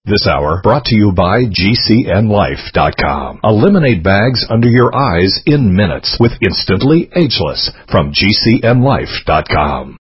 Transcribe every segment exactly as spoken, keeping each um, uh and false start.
This hour brought to you by G C N Life dot com. Eliminate bags under your eyes in minutes with Instantly Ageless from G C N Life dot com.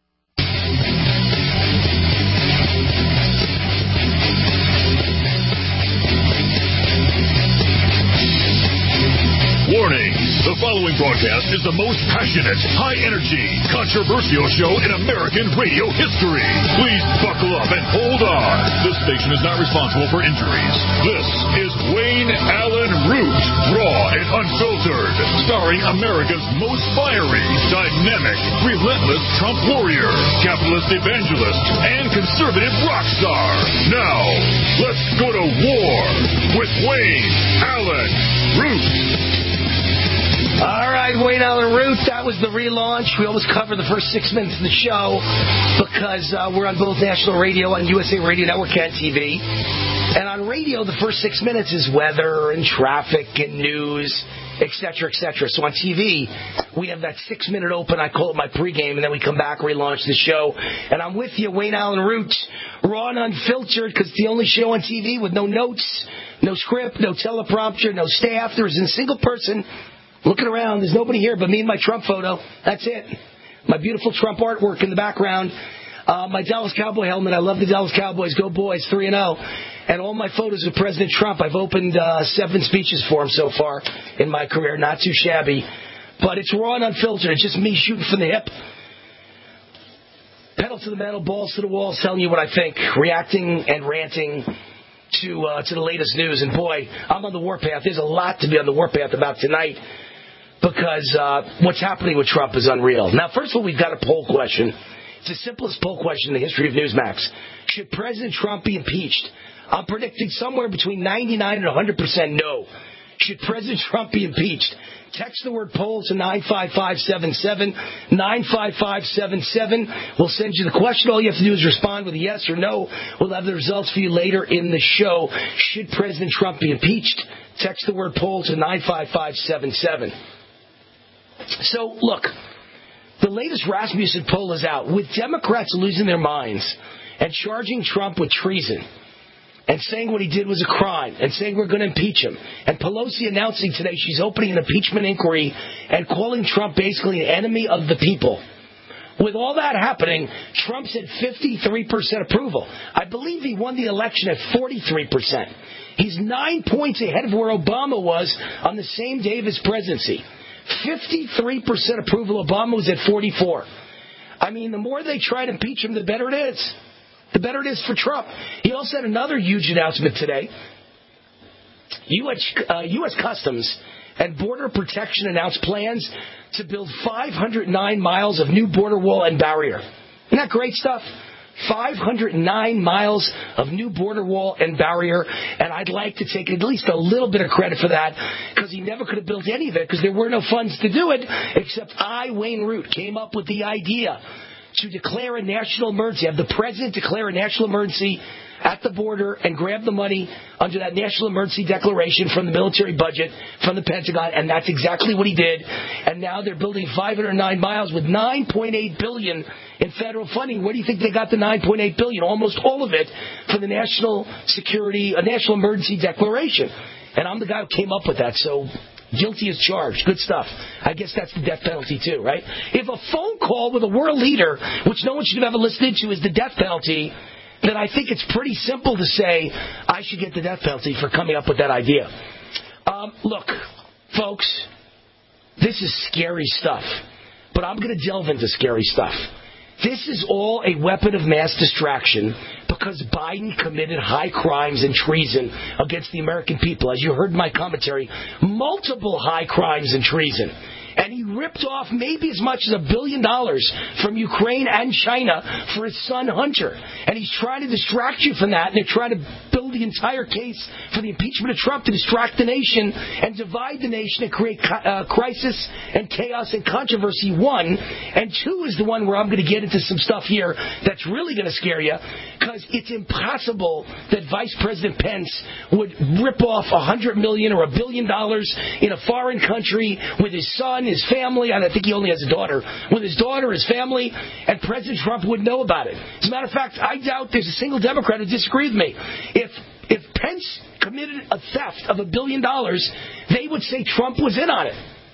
Warning! The following broadcast is the most passionate, high-energy, controversial show in American radio history. Please buckle up and hold on. This station is not responsible for injuries. This is Wayne Allen Root, raw and unfiltered, starring America's most fiery, dynamic, relentless Trump warrior, capitalist evangelist, and conservative rock star. Now, let's go to war with Wayne Allen Root. All right, Wayne Allen Root, that was the relaunch. We always cover the first six minutes of the show because uh, we're on both national radio and U S A Radio Network and T V. And on radio, the first six minutes is weather and traffic and news, et cetera, et cetera. So on T V, we have that six-minute open. I call it my pregame, and then we come back, relaunch the show. And I'm with you, Wayne Allen Root, raw and unfiltered, because it's the only show on T V with no notes, no script, no teleprompter, no staff. There isn't a single person looking around. There's nobody here but me and my Trump photo. That's it. My beautiful Trump artwork in the background. Uh, my Dallas Cowboy helmet. I love the Dallas Cowboys. Go Boys, three and oh. And all my photos of President Trump. I've opened uh, seven speeches for him so far in my career. Not too shabby. But it's raw and unfiltered. It's just me shooting from the hip. Pedal to the metal, balls to the walls, telling you what I think. Reacting and ranting to uh, to the latest news. And boy, I'm on the warpath. There's a lot to be on the warpath about tonight. Because uh, what's happening with Trump is unreal. Now, first of all, we've got a poll question. It's the simplest poll question in the history of Newsmax. Should President Trump be impeached? I'm predicting somewhere between ninety-nine and one hundred percent no. Should President Trump be impeached? Text the word poll to nine five five seven seven, nine five five seven seven. We'll send you the question. All you have to do is respond with a yes or no. We'll have the results for you later in the show. Should President Trump be impeached? Text the word poll to nine five five seven seven. So, look, the latest Rasmussen poll is out. With Democrats losing their minds and charging Trump with treason and saying what he did was a crime and saying we're going to impeach him, and Pelosi announcing today she's opening an impeachment inquiry and calling Trump basically an enemy of the people. With all that happening, Trump's at fifty-three percent approval. I believe he won the election at forty-three percent. He's nine points ahead of where Obama was on the same day of his presidency. fifty-three percent approval. Obama was at forty-four. I mean, the more they try to impeach him, the better it is. The better it is for Trump. He also had another huge announcement today. U S, uh, U S Customs and Border Protection announced plans to build five hundred nine miles of new border wall and barrier. Isn't that great stuff? five hundred nine miles of new border wall and barrier, and I'd like to take at least a little bit of credit for that, because he never could have built any of it because there were no funds to do it, except I, Wayne Root, came up with the idea to declare a national emergency, have the president declare a national emergency at the border and grab the money under that national emergency declaration from the military budget, from the Pentagon, and that's exactly what he did. And now they're building five hundred nine miles with nine point eight billion dollars in federal funding. Where do you think they got the nine point eight billion dollars? Almost all of it for the national security, a national emergency declaration. And I'm the guy who came up with that, so guilty as charged. Good stuff. I guess that's the death penalty too, right? If a phone call with a world leader, which no one should have ever listened to, is the death penalty, then I think it's pretty simple to say I should get the death penalty for coming up with that idea. Um, look, folks, this is scary stuff, but I'm going to delve into scary stuff. This is all a weapon of mass distraction because Biden committed high crimes and treason against the American people. As you heard in my commentary, multiple high crimes and treason. And he ripped off maybe as much as a billion dollars from Ukraine and China for his son Hunter. And he's trying to distract you from that. And they're trying to build the entire case for the impeachment of Trump to distract the nation and divide the nation and create uh, crisis and chaos and controversy, one. And two is the one where I'm going to get into some stuff here that's really going to scare you, because it's impossible that Vice President Pence would rip off a hundred million or a billion dollars in a foreign country with his son, his family, and I think he only has a daughter, with his daughter, his family, and President Trump wouldn't know about it. As a matter of fact, I doubt there's a single Democrat who disagrees with me. If committed a theft of a billion dollars, they would say Trump was in on it.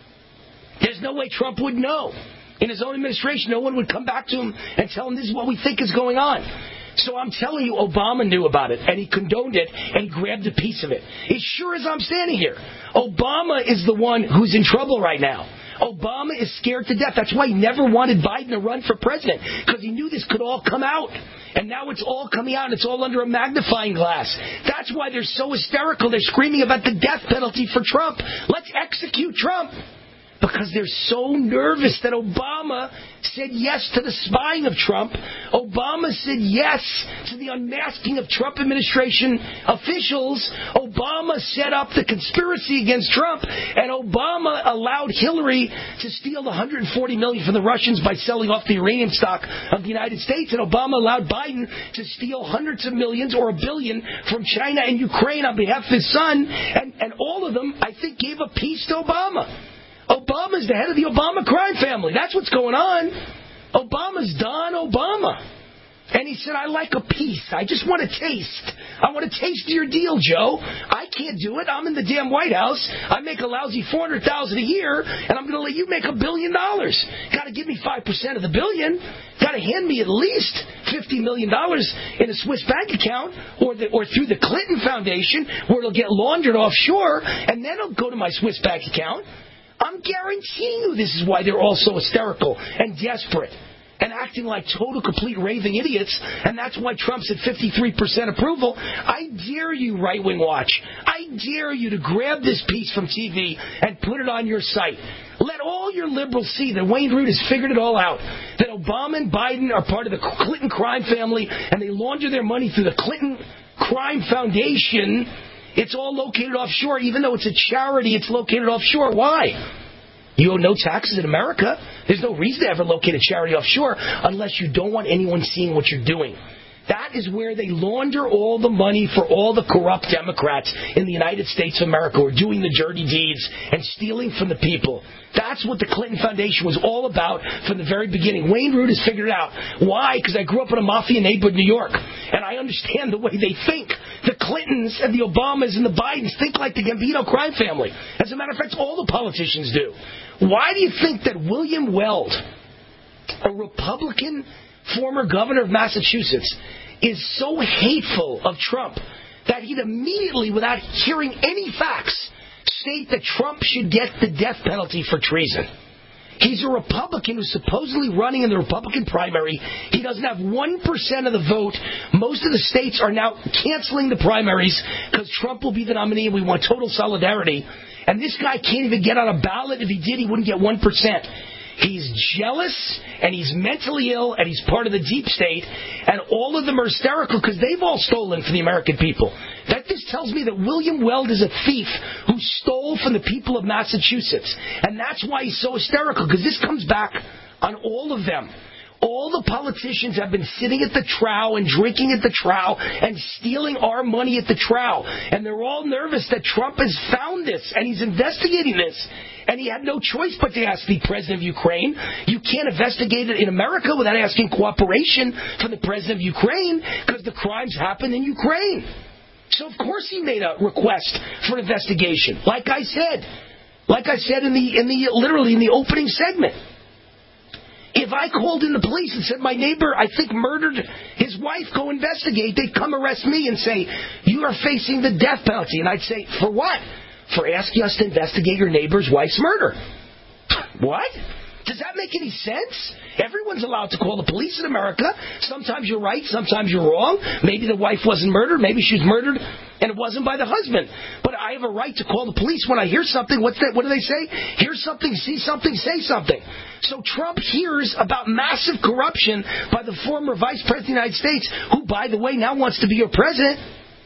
There's no way Trump would know. In his own administration, no one would come back to him and tell him this is what we think is going on. So I'm telling you, Obama knew about it, and he condoned it, and he grabbed a piece of it. As sure as I'm standing here, Obama is the one who's in trouble right now. Obama is scared to death. That's why he never wanted Biden to run for president, because he knew this could all come out. And now it's all coming out, and it's all under a magnifying glass. That's why they're so hysterical. They're screaming about the death penalty for Trump. Let's execute Trump. Because they're so nervous that Obama said yes to the spying of Trump. Obama said yes to the unmasking of Trump administration officials. Obama set up the conspiracy against Trump. And Obama allowed Hillary to steal one hundred forty million dollars from the Russians by selling off the uranium stock of the United States. And Obama allowed Biden to steal hundreds of millions or a billion from China and Ukraine on behalf of his son. And, and all of them, I think, gave a piece to Obama. Obama's the head of the Obama crime family. That's what's going on. Obama's Don Obama. And he said, I like a piece. I just want to taste. I want to taste your deal, Joe. I can't do it. I'm in the damn White House. I make a lousy four hundred thousand dollars a year, and I'm going to let you make a billion dollars. Got to give me five percent of the billion. Got to hand me at least fifty million dollars in a Swiss bank account or the, or through the Clinton Foundation where it'll get laundered offshore, and then it'll go to my Swiss bank account. I'm guaranteeing you this is why they're all so hysterical and desperate and acting like total, complete raving idiots, and that's why Trump's at fifty-three percent approval. I dare you, Right Wing Watch, I dare you to grab this piece from T V and put it on your site. Let all your liberals see that Wayne Root has figured it all out, that Obama and Biden are part of the Clinton crime family, and they launder their money through the Clinton Crime Foundation. It's all located offshore. Even though it's a charity, it's located offshore. Why? You owe no taxes in America. There's no reason to ever locate a charity offshore unless you don't want anyone seeing what you're doing. That is where they launder all the money for all the corrupt Democrats in the United States of America who are doing the dirty deeds and stealing from the people. That's what the Clinton Foundation was all about from the very beginning. Wayne Root has figured it out. Why? Because I grew up in a mafia neighborhood in New York, and I understand the way they think. The Clintons and the Obamas and the Bidens think like the Gambino crime family. As a matter of fact, all the politicians do. Why do you think that William Weld, a Republican former governor of Massachusetts, is so hateful of Trump that he'd immediately, without hearing any facts, state that Trump should get the death penalty for treason? He's a Republican who's supposedly running in the Republican primary. He doesn't have one percent of the vote. Most of the states are now canceling the primaries because Trump will be the nominee and we want total solidarity. And this guy can't even get on a ballot. If he did, he wouldn't get one percent. He's jealous, and he's mentally ill, and he's part of the deep state, and all of them are hysterical because they've all stolen from the American people. That just tells me that William Weld is a thief who stole from the people of Massachusetts, and that's why he's so hysterical, because this comes back on all of them. All the politicians have been sitting at the trough and drinking at the trough and stealing our money at the trough. And they're all nervous that Trump has found this and he's investigating this. And he had no choice but to ask the president of Ukraine. You can't investigate it in America without asking cooperation from the president of Ukraine because the crimes happened in Ukraine. So, of course, he made a request for investigation. Like I said, like I said in the in the literally in the opening segment. If I called in the police and said, my neighbor, I think, murdered his wife, go investigate, they'd come arrest me and say, you are facing the death penalty. And I'd say, for what? For asking us to investigate your neighbor's wife's murder. What? Does that make any sense? Everyone's allowed to call the police in America. Sometimes you're right, sometimes you're wrong. Maybe the wife wasn't murdered, maybe she was murdered and it wasn't by the husband. But I have a right to call the police when I hear something. What's that? What do they say? Hear something, see something, say something. So Trump hears about massive corruption by the former vice president of the United States, who, by the way, now wants to be your president.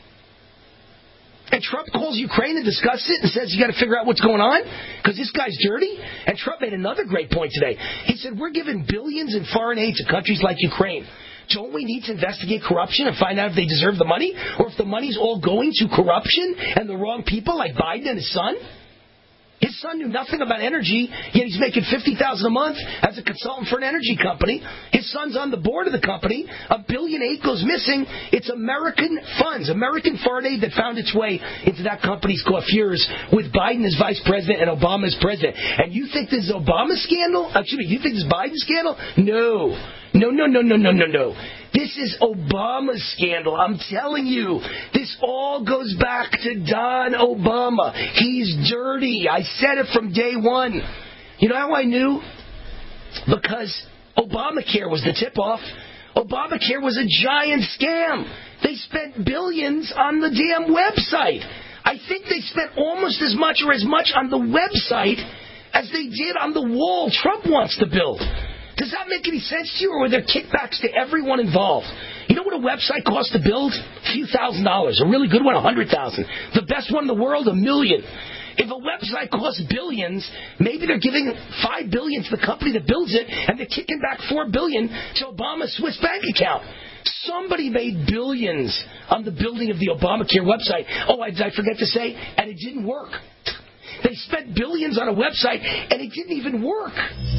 And Trump calls Ukraine and discusses it and says, you got to figure out what's going on because this guy's dirty. And Trump made another great point today. He said, we're giving billions in foreign aid to countries like Ukraine. Don't we need to investigate corruption and find out if they deserve the money or if the money's all going to corruption and the wrong people like Biden and his son? His son knew nothing about energy, yet he's making fifty thousand dollars a month as a consultant for an energy company. His son's on the board of the company. A billion eight goes missing. It's American funds, American foreign aid that found its way into that company's coiffures with Biden as vice president and Obama as president. And you think this is Obama scandal? Excuse me, you think this is Biden scandal? No. No, no, no, no, no, no, no. This is Obama's scandal. I'm telling you, this all goes back to Don Obama. He's dirty. I said it from day one. You know how I knew? Because Obamacare was the tip-off. Obamacare was a giant scam. They spent billions on the damn website. I think they spent almost as much or as much on the website as they did on the wall Trump wants to build. Does that make any sense to you, or were there kickbacks to everyone involved? You know what a website costs to build? A few thousand dollars. A really good one, a hundred thousand. The best one in the world, a million. If a website costs billions, maybe they're giving five billion to the company that builds it, and they're kicking back four billion to Obama's Swiss bank account. Somebody made billions on the building of the Obamacare website. Oh, I, did I forget to say? And it didn't work. They spent billions on a website, and it didn't even work.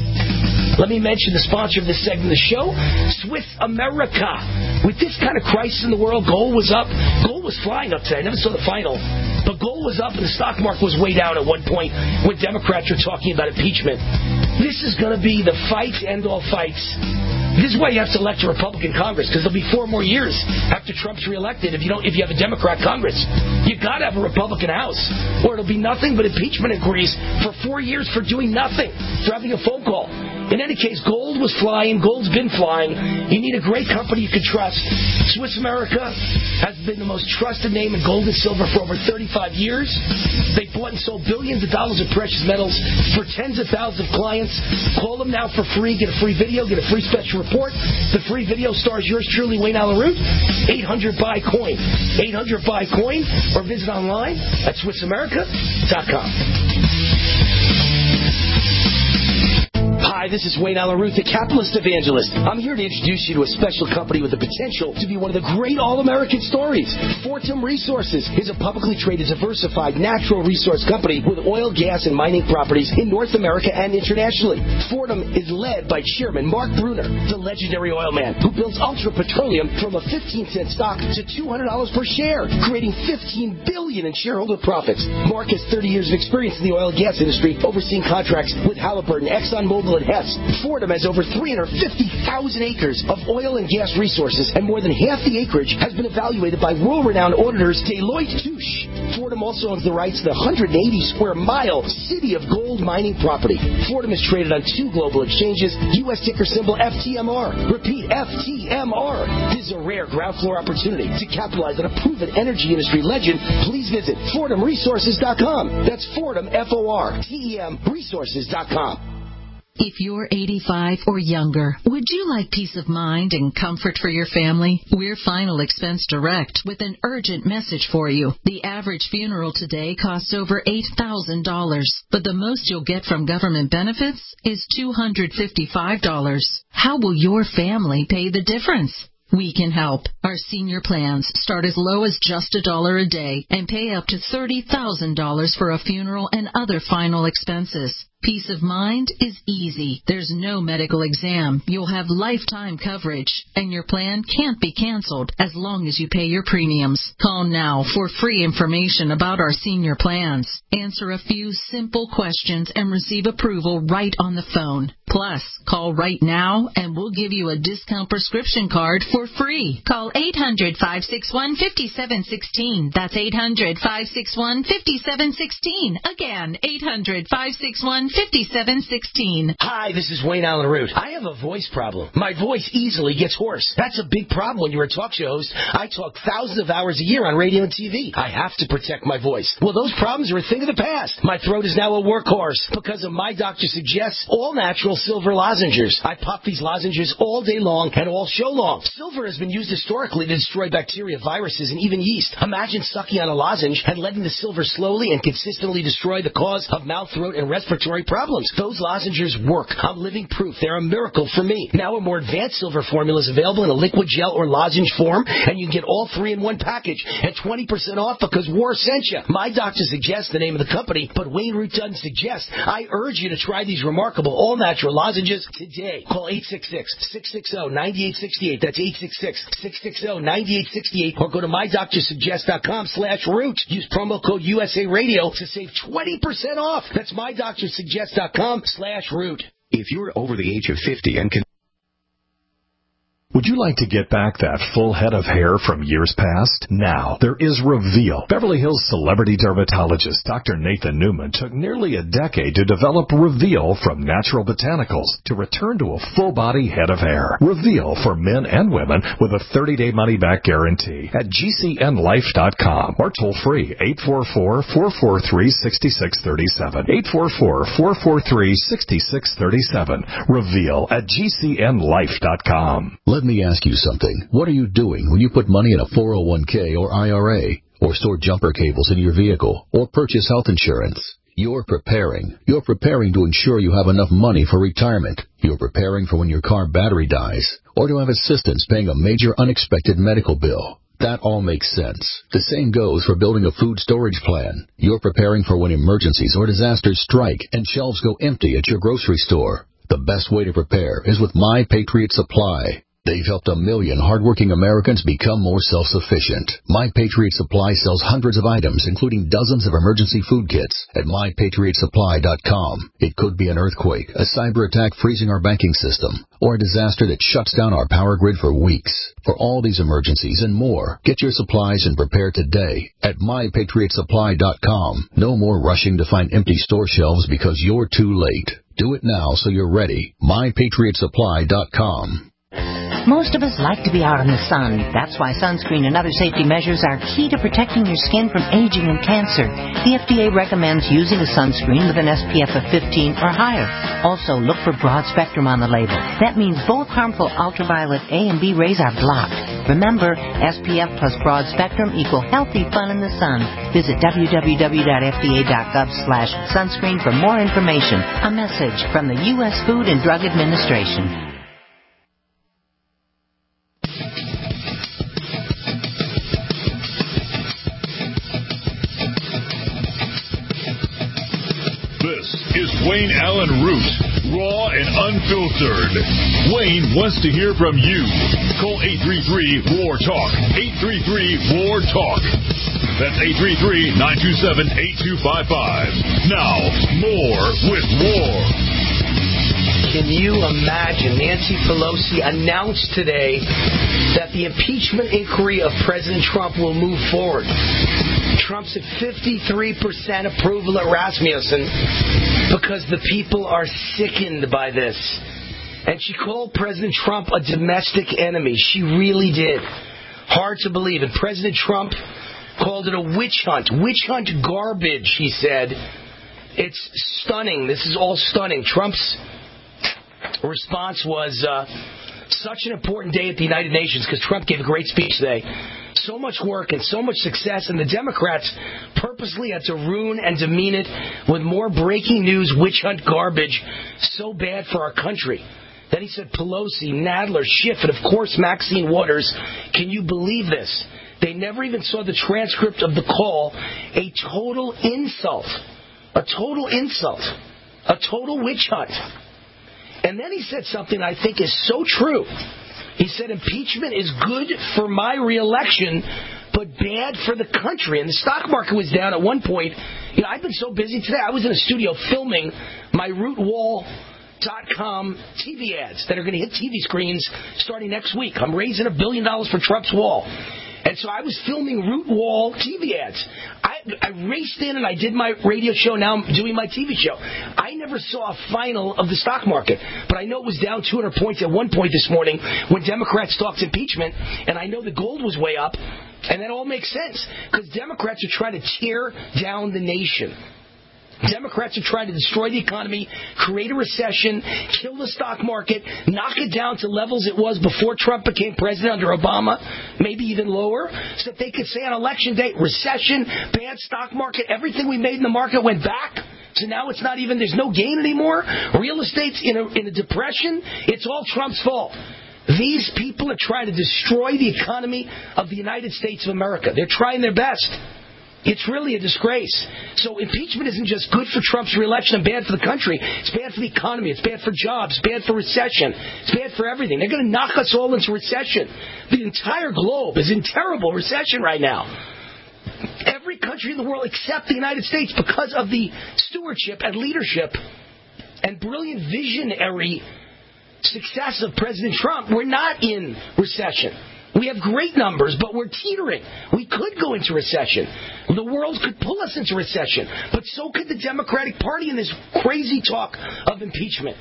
Let me mention the sponsor of this segment of the show, Swiss America. With this kind of crisis in the world, gold was up. Gold was flying up today. I never saw the final. But gold was up and the stock market was way down at one point when Democrats were talking about impeachment. This is going to be the fight to end all fights. This is why you have to elect a Republican Congress, because there'll be four more years after Trump's reelected if you don't, if you have a Democrat Congress. You got to have a Republican House, or it'll be nothing but impeachment inquiries for four years for doing nothing, for having a phone call. In any case, gold was flying. Gold's been flying. You need a great company you can trust. Swiss America has been the most trusted name in gold and silver for over thirty-five years. They bought and sold billions of dollars of precious metals for tens of thousands of clients. Call them now for free. Get a free video. Get a free special report. The free video stars yours truly, Wayne Allen Root. eight hundred buy coin. eight hundred buy coin, or visit online at Swiss America dot com. Hi, this is Wayne Allen Root, the capitalist evangelist. I'm here to introduce you to a special company with the potential to be one of the great all-American stories. Fortum Resources is a publicly traded, diversified natural resource company with oil, gas, and mining properties in North America and internationally. Fortum is led by Chairman Mark Bruner, the legendary oil man who builds Ultra Petroleum from a fifteen cent stock to two hundred dollars per share, creating fifteen billion dollars in shareholder profits. Mark has thirty years of experience in the oil and gas industry, overseeing contracts with Halliburton, ExxonMobil, and Hess. Fortum has over three hundred fifty thousand acres of oil and gas resources, and more than half the acreage has been evaluated by world-renowned auditors Deloitte Touche. Fortum also owns the rights to the one hundred eighty square mile City of Gold mining property. Fortum is traded on two global exchanges, U S ticker symbol F T M R. Repeat, F T M R. This is a rare ground floor opportunity to capitalize on a proven energy industry legend. Please visit Fortum Resources dot com. That's Fortum, F O R T E M, Resources dot com. If you're eighty-five or younger, would you like peace of mind and comfort for your family? We're Final Expense Direct with an urgent message for you. The average funeral today costs over eight thousand dollars, but the most you'll get from government benefits is two hundred fifty-five dollars. How will your family pay the difference? We can help. Our senior plans start as low as just a dollar a day and pay up to thirty thousand dollars for a funeral and other final expenses. Peace of mind is easy. There's no medical exam. You'll have lifetime coverage, and your plan can't be canceled as long as you pay your premiums. Call now for free information about our senior plans. Answer a few simple questions and receive approval right on the phone. Plus, call right now and we'll give you a discount prescription card for free. Call eight hundred, five six one, five seven one six. That's eight hundred, five six one, five seven one six. Again, eight hundred, five six one, five seven one six. Hi, this is Wayne Allen Root. I have a voice problem. My voice easily gets hoarse. That's a big problem when you're a talk show host. I talk thousands of hours a year on radio and T V. I have to protect my voice. Well, those problems are a thing of the past. My throat is now a workhorse because of My Doctor Suggests all natural silver lozenges. I pop these lozenges all day long and all show long. Silver has been used historically to destroy bacteria, viruses, and even yeast. Imagine sucking on a lozenge and letting the silver slowly and consistently destroy the cause of mouth, throat, and respiratory respiratory problems. Those lozenges work. I'm living proof. They're a miracle for me. Now a more advanced silver formula is available in a liquid gel or lozenge form, and you can get all three in one package at twenty percent off because War sent you. My doctor suggests the name of the company, but Wayne Root doesn't suggest. I urge you to try these remarkable all-natural lozenges today. Call eight six six, six six zero, nine eight six eight. That's eight six six, six six zero, nine eight six eight. Or go to my doctor suggest dot com slash root. Use promo code U S A Radio to save twenty percent off. That's my doctor suggest dot com slash root. If you're over the age of fifty and can... Would you like to get back that full head of hair from years past? Now, there is Reveal. Beverly Hills celebrity dermatologist Doctor Nathan Newman took nearly a decade to develop Reveal from natural botanicals to return to a full-body head of hair. Reveal for men and women with a thirty-day money-back guarantee at G C N life dot com or toll-free eight four four, four four three, six six three seven. eight four four, four four three, six six three seven. Reveal at G C N life dot com. Let me ask you something. What are you doing when you put money in a four oh one k or I R A, or store jumper cables in your vehicle, or purchase health insurance? You're preparing. You're preparing to ensure you have enough money for retirement. You're preparing for when your car battery dies, or to have assistance paying a major unexpected medical bill. That all makes sense. The same goes for building a food storage plan. You're preparing for when emergencies or disasters strike and shelves go empty at your grocery store. The best way to prepare is with My Patriot Supply. They've helped a million hardworking Americans become more self-sufficient. My Patriot Supply sells hundreds of items, including dozens of emergency food kits, at my patriot supply dot com. It could be an earthquake, a cyber attack freezing our banking system, or a disaster that shuts down our power grid for weeks. For all these emergencies and more, get your supplies and prepare today at my patriot supply dot com. No more rushing to find empty store shelves because you're too late. Do it now so you're ready. my patriot supply dot com. Most of us like to be out in the sun. That's why sunscreen and other safety measures are key to protecting your skin from aging and cancer. The F D A recommends using a sunscreen with an S P F of fifteen or higher. Also, look for broad spectrum on the label. That means both harmful ultraviolet A and B rays are blocked. Remember, S P F plus broad spectrum equal healthy fun in the sun. Visit w w w dot f d a dot gov slash sunscreen for more information. A message from the U S Food and Drug Administration. This is Wayne Allen Root, raw and unfiltered. Wayne wants to hear from you. Call eight three three, W A R, TALK. eight three three, W A R, TALK. That's eight three three, nine two seven, eight two five five. Now, more with War. Can you imagine Nancy Pelosi announced today that the impeachment inquiry of President Trump will move forward? Trump's at fifty-three percent approval at Rasmussen because the people are sickened by this. And she called President Trump a domestic enemy. She really did. Hard to believe. And President Trump called it a witch hunt. Witch hunt garbage, he said. It's stunning. This is all stunning. Trump's response was uh, such an important day at the United Nations because Trump gave a great speech today. So much work and so much success, and the Democrats purposely had to ruin and demean it with more breaking news, witch hunt garbage, so bad for our country. Then he said Pelosi, Nadler, Schiff, and of course Maxine Waters. Can you believe this? They never even saw the transcript of the call. A total insult. A total insult. A total witch hunt. And then he said something I think is so true. He said impeachment is good for my reelection, but bad for the country. And the stock market was down at one point. You know, I've been so busy today. I was in a studio filming my root wall dot com T V ads that are going to hit T V screens starting next week. I'm raising a billion dollars for Trump's wall. And so I was filming Root Wall T V ads. I, I raced in and I did my radio show. Now I'm doing my T V show. I never saw a final of the stock market, but I know it was down two hundred points at one point this morning when Democrats talked impeachment, and I know the gold was way up, and that all makes sense because Democrats are trying to tear down the nation. Democrats are trying to destroy the economy, create a recession, kill the stock market, knock it down to levels it was before Trump became president under Obama, maybe even lower, so that they could say on election day, recession, bad stock market, everything we made in the market went back. So now it's not even, there's no gain anymore. Real estate's in a, in a depression. It's all Trump's fault. These people are trying to destroy the economy of the United States of America. They're trying their best. It's really a disgrace. So impeachment isn't just good for Trump's reelection and bad for the country. It's bad for the economy. It's bad for jobs. It's bad for recession. It's bad for everything. They're going to knock us all into recession. The entire globe is in terrible recession right now. Every country in the world except the United States, because of the stewardship and leadership and brilliant visionary success of President Trump, we're not in recession. We have great numbers, but we're teetering. We could go into recession. The world could pull us into recession, but so could the Democratic Party in this crazy talk of impeachment.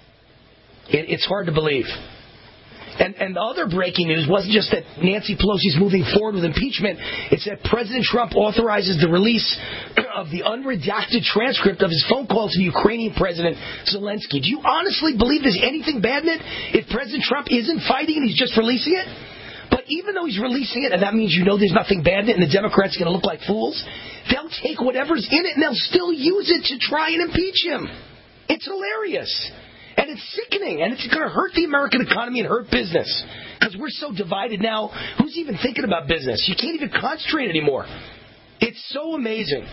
It, it's hard to believe. And, and the other breaking news wasn't just that Nancy Pelosi's moving forward with impeachment. It's that President Trump authorizes the release of the unredacted transcript of his phone call to the Ukrainian President Zelensky. Do you honestly believe there's anything bad in it if President Trump isn't fighting and he's just releasing it? But even though he's releasing it, and that means you know there's nothing bad in it, and the Democrats are going to look like fools, they'll take whatever's in it and they'll still use it to try and impeach him. It's hilarious. And it's sickening, and it's going to hurt the American economy and hurt business. Because we're so divided now, who's even thinking about business? You can't even concentrate anymore. It's so amazing.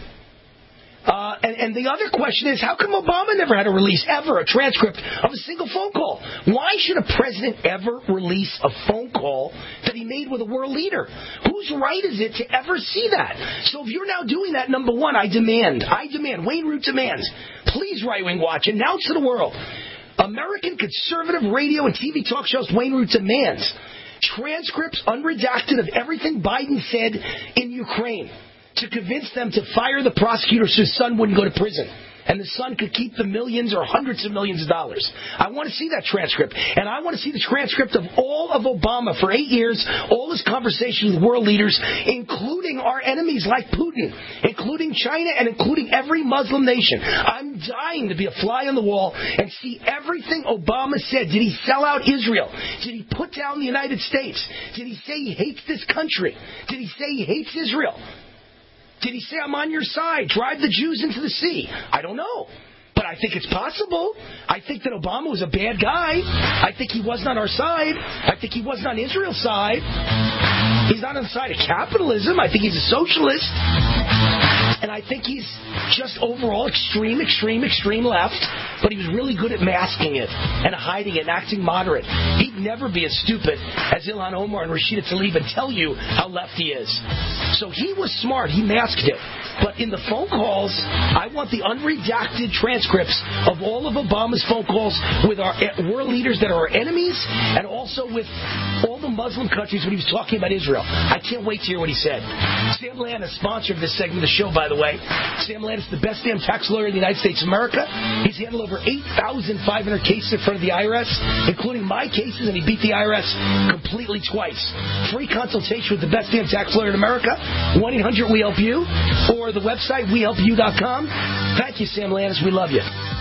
Uh, and, and the other question is, how come Obama never had a release, ever, a transcript of a single phone call? Why should a president ever release a phone call that he made with a world leader? Whose right is it to ever see that? So if you're now doing that, number one, I demand, I demand, Wayne Root demands, please, Right Wing Watch, announce to the world, American conservative radio and T V talk shows Wayne Root demands transcripts unredacted of everything Biden said in Ukraine to convince them to fire the prosecutor so his son wouldn't go to prison. And the son could keep the millions or hundreds of millions of dollars. I want to see that transcript. And I want to see the transcript of all of Obama for eight years, all his conversations with world leaders, including our enemies like Putin, including China, and including every Muslim nation. I'm dying to be a fly on the wall and see everything Obama said. Did he sell out Israel? Did he put down the United States? Did he say he hates this country? Did he say he hates Israel? Did he say, I'm on your side, drive the Jews into the sea? I don't know. But I think it's possible. I think that Obama was a bad guy. I think he wasn't on our side. I think he wasn't on Israel's side. He's not on the side of capitalism. I think he's a socialist. And I think he's just overall extreme, extreme, extreme left. But he was really good at masking it and hiding it and acting moderate. He'd never be as stupid as Ilhan Omar and Rashida Tlaib and tell you how left he is. So he was smart. He masked it. But in the phone calls, I want the unredacted transcripts of all of Obama's phone calls with our world leaders that are our enemies and also with all the Muslim countries when he was talking about Israel. I can't wait to hear what he said. Sam Landis, sponsor of this segment of the show, by the way. Sam Landis, the best damn tax lawyer in the United States of America. He's handled over eight thousand five hundred cases in front of the I R S, including my cases, and he beat the I R S completely twice. Free consultation with the best damn tax lawyer in America, one eight hundred we help you, or the website we help you dot com. Thank you, Sam Landis. We love you.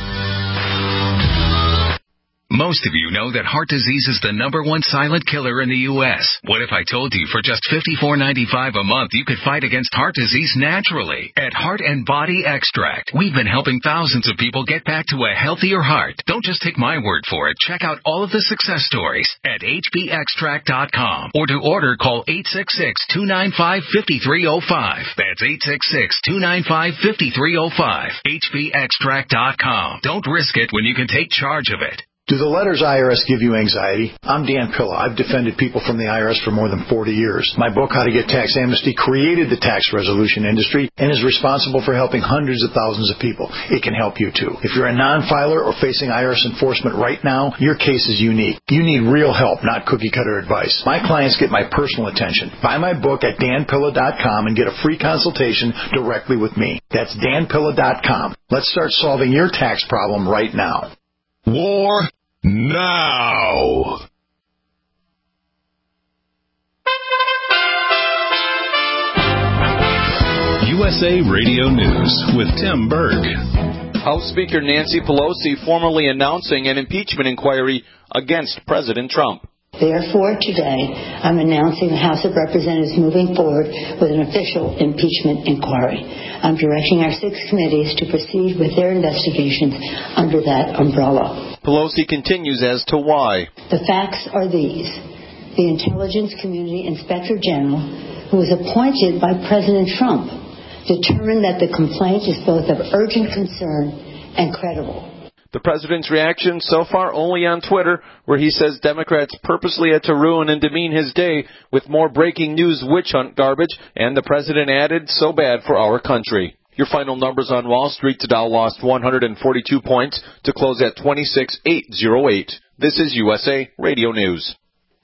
Most of you know that heart disease is the number one silent killer in the U S What if I told you for just fifty-four ninety-five a month you could fight against heart disease naturally? At Heart and Body Extract, we've been helping thousands of people get back to a healthier heart. Don't just take my word for it. Check out all of the success stories at H B extract dot com. Or to order, call eight six six, two nine five, five three zero five. That's eight six six, two nine five, five three zero five. H B extract dot com. Don't risk it when you can take charge of it. Do the letters I R S give you anxiety? I'm Dan Pilla. I've defended people from the I R S for more than forty years. My book, How to Get Tax Amnesty, created the tax resolution industry and is responsible for helping hundreds of thousands of people. It can help you, too. If you're a non-filer or facing I R S enforcement right now, your case is unique. You need real help, not cookie-cutter advice. My clients get my personal attention. Buy my book at Dan Pilla dot com and get a free consultation directly with me. That's Dan Pilla dot com. Let's start solving your tax problem right now. War now. U S A Radio News with Tim Berg. House Speaker Nancy Pelosi formally announcing an impeachment inquiry against President Trump. Therefore, today, I'm announcing the House of Representatives moving forward with an official impeachment inquiry. I'm directing our six committees to proceed with their investigations under that umbrella. Pelosi continues as to why. The facts are these. The Intelligence Community Inspector General, who was appointed by President Trump, determined that the complaint is both of urgent concern and credible. The president's reaction so far only on Twitter, where he says Democrats purposely had to ruin and demean his day with more breaking news witch hunt garbage, and the president added, so bad for our country. Your final numbers on Wall Street: the Dow lost one hundred forty-two points to close at twenty-six thousand eight hundred eight. This is U S A Radio News.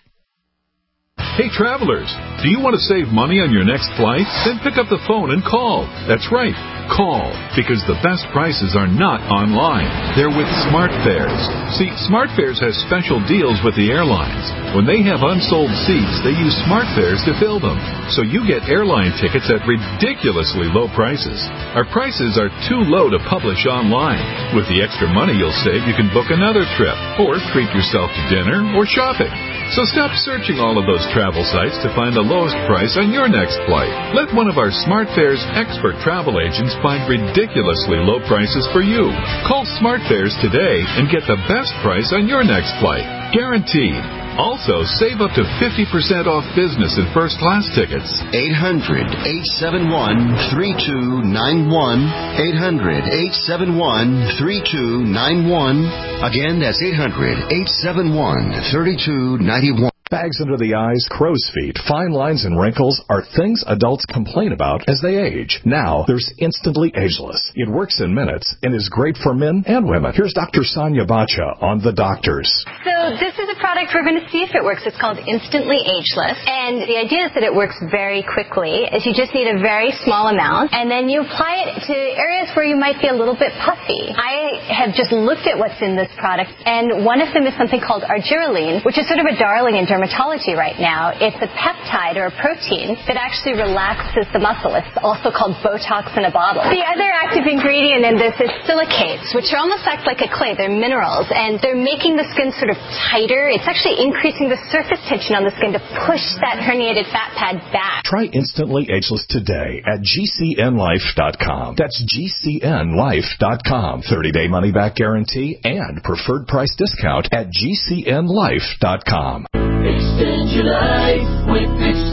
Hey travelers, do you want to save money on your next flight? Then pick up the phone and call. That's right, call, because the best prices are not online. They're with SmartFares. See, SmartFares has special deals with the airlines. When they have unsold seats, they use SmartFares to fill them. So you get airline tickets at ridiculously low prices. Our prices are too low to publish online. With the extra money you'll save, you can book another trip, or treat yourself to dinner or shopping. So stop searching all of those travel sites to find the lowest price on your next flight. Let one of our SmartFares expert travel agents find ridiculously low prices for you. Call SmartFares today and get the best price on your next flight. Guaranteed. Also, save up to fifty percent off business and first class tickets. eight hundred, eight seven one, three two nine one. eight hundred, eight seven one, three two nine one. Again, that's eight hundred, eight seven one, three two nine one. Bags under the eyes, crow's feet, fine lines, and wrinkles are things adults complain about as they age. Now, there's Instantly Ageless. It works in minutes and is great for men and women. Here's Doctor Sonia Bacha on The Doctors. So this is a product we're going to see if it works. It's called Instantly Ageless. And the idea is that it works very quickly. Is you just need a very small amount, and then you apply it to areas where you might be a little bit puffy. I have just looked at what's in this product, and one of them is something called argireline, which is sort of a darling in dermatology right now. It's a peptide or a protein that actually relaxes the muscle. It's also called Botox in a bottle. The other active ingredient in this is silicates, which are almost act like a clay. They're minerals, and they're making the skin sort of tighter. It's actually increasing the surface tension on the skin to push that herniated fat pad back. Try Instantly Ageless today at G C N life dot com. That's G C N life dot com. thirty-day money-back guarantee and preferred price discount at G C N life dot com. Extend your life with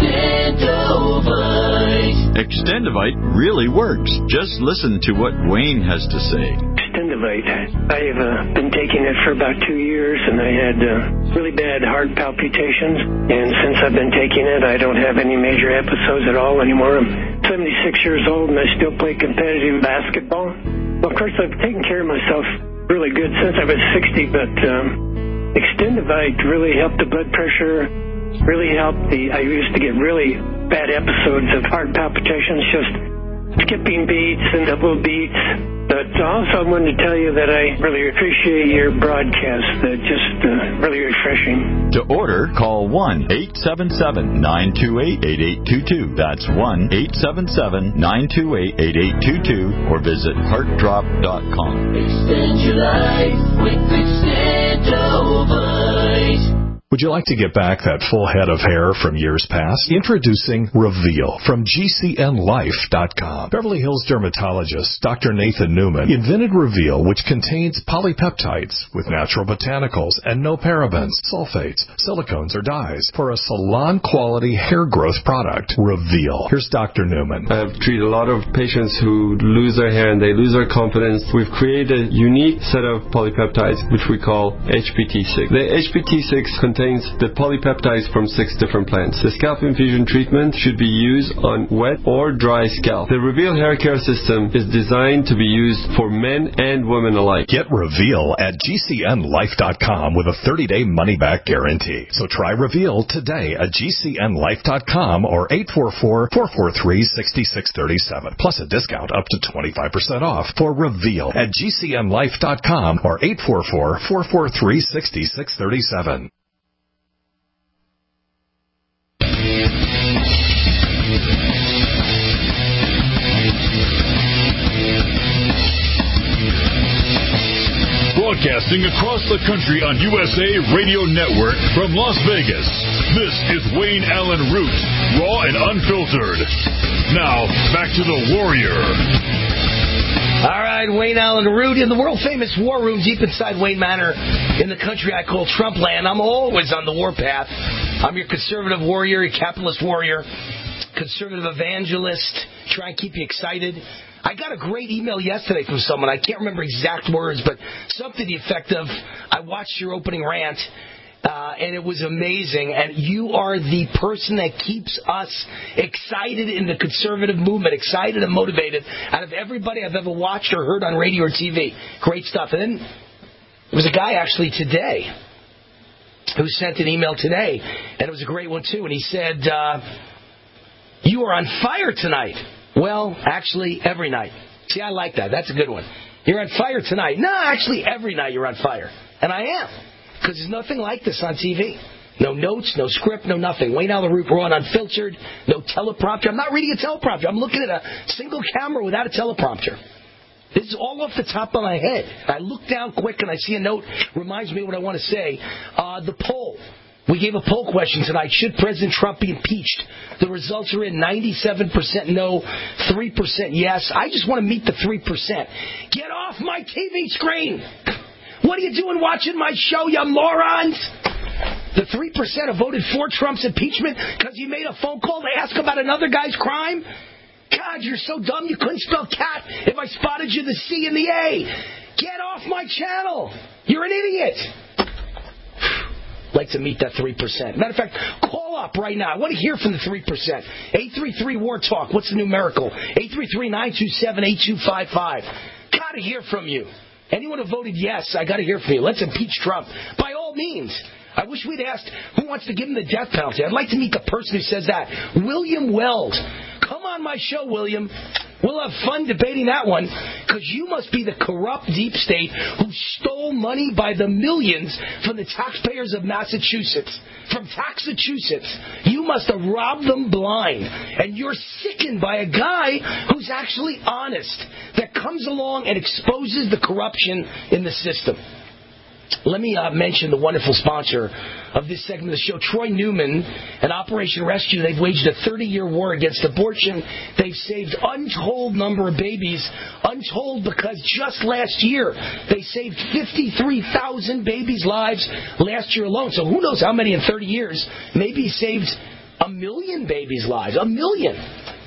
Extendovite. Extendovite really works. Just listen to what Wayne has to say. Extendovite. I've uh, been taking it for about two years, and I had uh, really bad heart palpitations. And since I've been taking it, I don't have any major episodes at all anymore. I'm seventy-six years old, and I still play competitive basketball. Well, of course, I've taken care of myself really good since I was sixty, but um, Extendovite really helped the blood pressure, really helped the, I used to get really bad episodes of heart palpitations, just skipping beats and double beats. But also I wanted to tell you that I really appreciate your broadcast. They're just uh, really refreshing. To order, call one eight seven seven, nine two eight, eight eight two two. That's one eight seven seven, nine two eight, eight eight two two or visit heart drop dot com. Extend your life with Extendovite. Would you like to get back that full head of hair from years past? Introducing Reveal from G C N life dot com. Beverly Hills dermatologist Doctor Nathan Newman invented Reveal, which contains polypeptides with natural botanicals and no parabens, sulfates, silicones, or dyes for a salon-quality hair growth product. Reveal. Here's Doctor Newman. I've treated a lot of patients who lose their hair and they lose their confidence. We've created a unique set of polypeptides, which we call H P T six. The H P T six contains the polypeptides from six different plants. The scalp infusion treatment should be used on wet or dry scalp. The Reveal hair care system is designed to be used for men and women alike. Get Reveal at G C N life dot com with a thirty-day money-back guarantee. So try Reveal today at G C N life dot com or eight four four, four four three, six six three seven. Plus a discount up to twenty-five percent off for Reveal at G C N life dot com or eight four four, four four three, six six three seven. Broadcasting across the country on U S A Radio Network from Las Vegas. This is Wayne Allen Root, raw and unfiltered. Now, back to the Warrior. All right, Wayne Allen Root in the world-famous war room deep inside Wayne Manor in the country I call Trump land. I'm always on the warpath. I'm your conservative warrior, your capitalist warrior, conservative evangelist, try and keep you excited. I got a great email yesterday from someone. I can't remember exact words, but something to the effect of, I watched your opening rant, uh, and it was amazing. And you are the person that keeps us excited in the conservative movement, excited and motivated out of everybody I've ever watched or heard on radio or T V. Great stuff. And then there was a guy actually today who sent an email today, and it was a great one too. And he said, uh, you are on fire tonight. Well, actually, every night. See, I like that. That's a good one. You're on fire tonight. No, actually, every night you're on fire. And I am. Because there's nothing like this on T V. No notes, no script, no nothing. Wayne Allen Root, raw and unfiltered. No teleprompter. I'm not reading a teleprompter. I'm looking at a single camera without a teleprompter. This is all off the top of my head. I look down quick and I see a note. Reminds me of what I want to say. Uh, the poll. We gave a poll question tonight. Should President Trump be impeached? The results are in ninety-seven percent no, three percent yes. I just want to meet the three percent. Get off my T V screen! What are you doing watching my show, you morons? The three percent have voted for Trump's impeachment because he made a phone call to ask about another guy's crime? God, you're so dumb you couldn't spell cat if I spotted you the C and the A. Get off my channel! You're an idiot! Like to meet that three percent. Matter of fact, call up right now. I want to hear from the three percent. eight three three, war talk. What's the numerical? eight three three, nine two seven, eight two five five. Got to hear from you. Anyone who voted yes, I got to hear from you. Let's impeach Trump. By all means. I wish we'd asked who wants to give him the death penalty. I'd like to meet the person who says that. William Weld. Come on my show, William. We'll have fun debating that one, because you must be the corrupt deep state who stole money by the millions from the taxpayers of Massachusetts. From Taxachusetts. You must have robbed them blind. And you're sickened by a guy who's actually honest, that comes along and exposes the corruption in the system. Let me uh, mention the wonderful sponsor of this segment of the show, Troy Newman and Operation Rescue. They've waged a thirty-year war against abortion. They've saved untold number of babies. Untold because just last year they saved fifty-three thousand babies' lives last year alone. So who knows how many in thirty years. Maybe saved a million babies' lives. A million.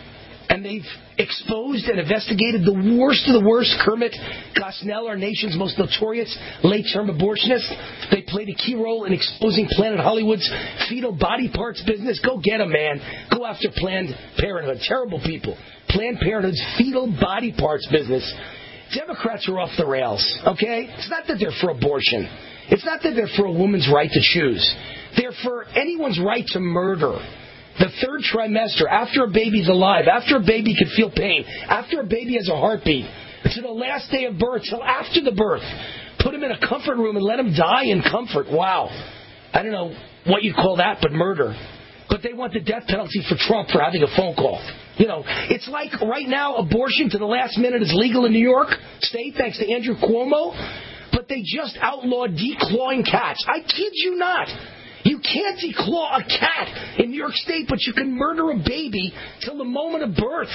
And they've exposed and investigated the worst of the worst. Kermit Gosnell, our nation's most notorious late-term abortionist. They played a key role in exposing Planet Hollywood's fetal body parts business. Go get them, man. Go after Planned Parenthood. Terrible people. Planned Parenthood's fetal body parts business. Democrats are off the rails, okay? It's not that they're for abortion. It's not that they're for a woman's right to choose. They're for anyone's right to murder. The third trimester, after a baby's alive, after a baby can feel pain, after a baby has a heartbeat, to the last day of birth, till after the birth, put him in a comfort room and let him die in comfort. Wow. I don't know what you'd call that, but murder. But they want the death penalty for Trump for having a phone call. You know, it's like right now abortion to the last minute is legal in New York State, thanks to Andrew Cuomo, but they just outlawed declawing cats. I kid you not. You can't declaw a cat in New York State, but you can murder a baby till the moment of birth.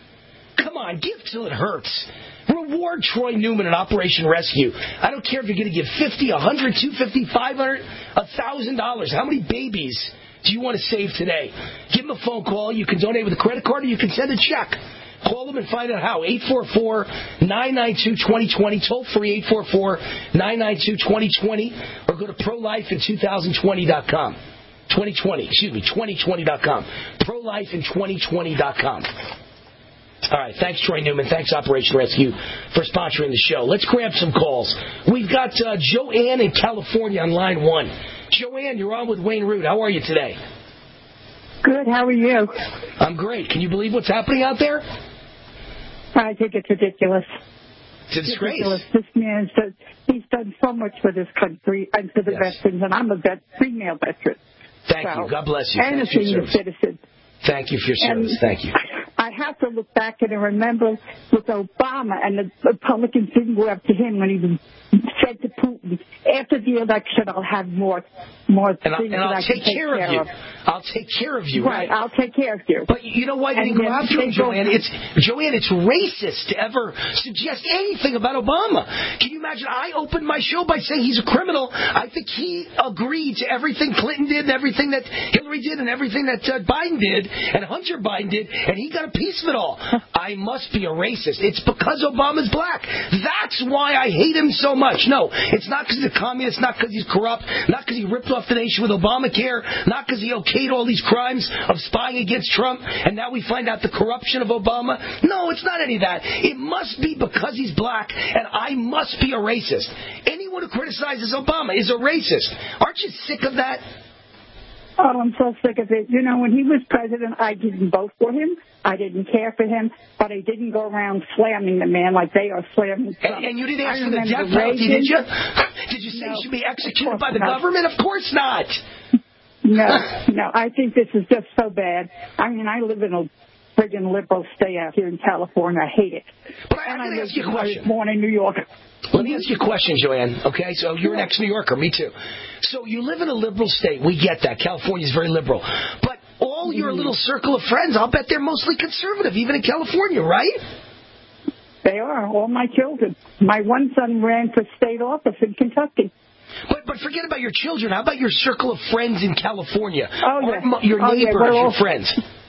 Come on, give till it hurts. Reward Troy Newman and Operation Rescue. I don't care if you're going to give fifty, a hundred, two fifty, five hundred, a thousand dollars. How many babies do you want to save today? Give them a phone call. You can donate with a credit card, or you can send a check. Call them and find out how. eight four four, nine nine two, two oh two oh. Toll free, eight four four, nine nine two, two oh two oh. Or go to pro life in twenty twenty dot com. twenty twenty, excuse me, twenty twenty dot com. pro life in twenty twenty dot com. All right, thanks, Troy Newman. Thanks, Operation Rescue, for sponsoring the show. Let's grab some calls. We've got uh, Joanne in California on line one. Joanne, you're on with Wayne Root. How are you today? Good. How are you? I'm great. Can you believe what's happening out there? I think it's ridiculous. It's a disgrace. Ridiculous. This man's done, he's done so much for this country and for the yes. veterans, and I'm a vet, female veteran. Thank so, you. God bless you. And Thanks a senior citizen. Thank you for your service. And Thank you. I have to look back and remember with Obama, and the Republicans didn't go after him when he said said to Putin, after the election, I'll have more, more and things I'll, and that I'll I take can take care, care of you. of. I'll take care of you. Right, Right. I'll take care of you. But you know what? You And didn't go then after him, they go- Joanne. It's Joanne. It's racist to ever suggest anything about Obama. Can you imagine? I opened my show by saying he's a criminal. I think he agreed to everything Clinton did, and everything that Hillary did, and everything that uh, Biden did, and Hunter Biden did, and he got a piece of it all. I must be a racist. It's because Obama's black. That's why I hate him so much. No, it's not because he's a communist, not because he's corrupt, not because he ripped off the nation with Obamacare, not because he okayed all these crimes of spying against Trump, and now we find out the corruption of Obama. No, it's not any of that. It must be because he's black, and I must be a racist. Anyone who criticizes Obama is a racist. Aren't you sick of that? Oh, I'm so sick of it. You know, when he was president, I didn't vote for him. I didn't care for him, but I didn't go around slamming the man like they are slamming Trump. And, and you didn't ask I for the remember death penalty, Reagan. did you? Did you say No, he should be executed of by the course not. government? Of course not. No, no, I think this is just so bad. I mean, I live in a friggin' liberal state out here in California. I hate it. But I, and I'm I going to live ask you a question. I was born in New York. Let me ask you a question, Joanne. Okay, so you're an ex-New Yorker. Me too. So you live in a liberal state. We get that. California's very liberal. But all your little circle of friends, I'll bet they're mostly conservative, even in California, right? They are, all my children. My one son ran for state office in Kentucky. But but forget about your children. How about your circle of friends in California? Oh, yeah. Or your Oh, yeah, neighbors, we're your all- friends.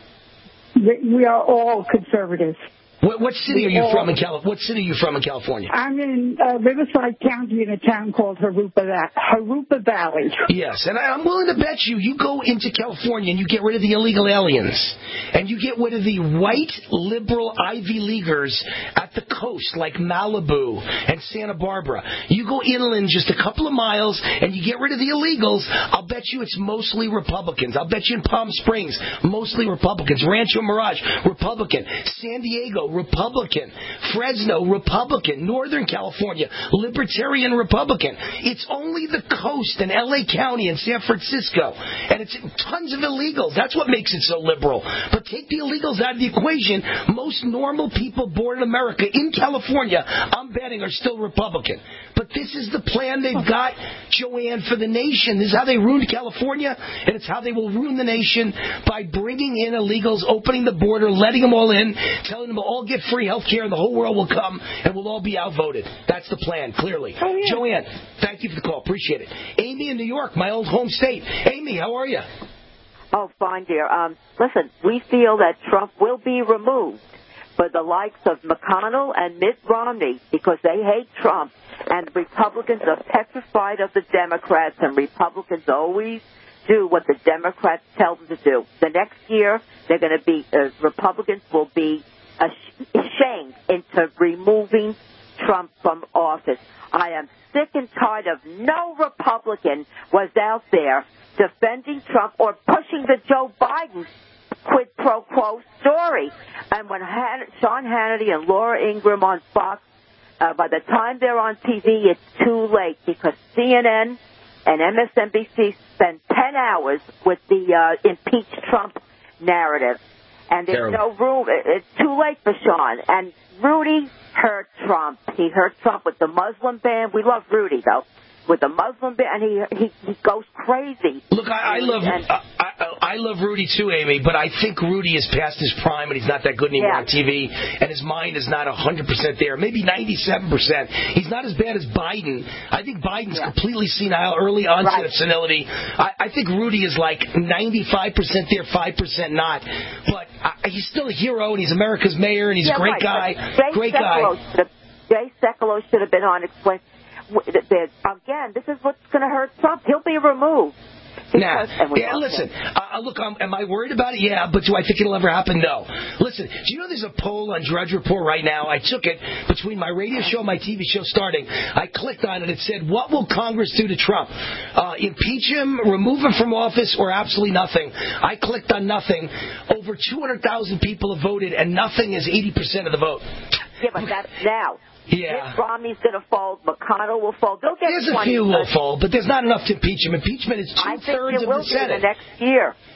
We we are all conservatives. What, what city We are you all- from in Cali- What city are you from in California? I'm in uh, Riverside County in a town called Harupa, Va- Harupa Valley. Yes, and I- I'm willing to bet you, you go into California and you get rid of the illegal aliens, and you get rid of the white liberal Ivy Leaguers at the coast like Malibu and Santa Barbara. You go inland just a couple of miles and you get rid of the illegals, I'll bet you it's mostly Republicans. I'll bet you in Palm Springs, mostly Republicans. Rancho Mirage, Republican. San Diego, Republican. Fresno, Republican. Northern California, Libertarian Republican. It's only the coast and L A County and San Francisco. And it's tons of illegals. That's what makes it so liberal. But take the illegals out of the equation, most normal people born in America, in California, I'm betting are still Republican. But this is the plan they've got, Joanne, for the nation. This is how they ruined California, and it's how they will ruin the nation by bringing in illegals, opening the border, letting them all in, telling them to all get free health care, and the whole world will come, and we'll all be outvoted. That's the plan, clearly. Oh, yeah. Joanne, thank you for the call. Appreciate it. Amy in New York, my old home state. Amy, how are you? Oh, fine, dear. Um, listen, we feel that Trump will be removed for the likes of McConnell and Mitt Romney because they hate Trump, and Republicans are petrified of the Democrats, and Republicans always do what the Democrats tell them to do. The next year, they're going to be, uh, Republicans will be ashamed into removing Trump from office. I am sick and tired of no Republican was out there defending Trump or pushing the Joe Biden quid pro quo story. And when Han- Sean Hannity and Laura Ingraham on Fox, uh, by the time they're on T V, it's too late because C N N and M S N B C spend ten hours with the uh, impeach Trump narrative. And there's Terrible. no room. It's too late for Sean. And Rudy hurt Trump. He hurt Trump with the Muslim ban. We love Rudy, though. With the Muslim ban, he he, he goes crazy. Look, I, I love And- I, I, I love Rudy too, Amy, but I think Rudy is past his prime and he's not that good anymore Yeah. on T V, and his mind is not one hundred percent there, maybe ninety-seven percent. He's not as bad as Biden. I think Biden's Yeah. completely senile, early onset Right. of senility. I, I think Rudy is like ninety-five percent there, five percent not. But I, he's still a hero, and he's America's mayor, and he's yeah, a great right. guy. But Jay Great Sekulow guy. should have- Jay Sekulow should have been on explain. w- that- Again, this is what's going to hurt Trump. He'll be removed. Nah. Because- and we Yeah, love listen, him. uh, look, um, am I worried about it? Yeah, but do I think it'll ever happen? No. Listen, do you know there's a poll on Drudge Report right now? I took it between my radio show and my T V show starting. I clicked on it. It said, what will Congress do to Trump? Uh, impeach him, remove him from office, or absolutely nothing? I clicked on nothing. Over two hundred thousand people have voted, and nothing is eighty percent of the vote. Yeah, but that's now. Yeah. Mitt Romney's going to fold. McConnell will fold. They'll get There's a twenty. few will fall, but there's not enough to impeach him. Impeachment is I think two-thirds it of will the be Senate. the next year.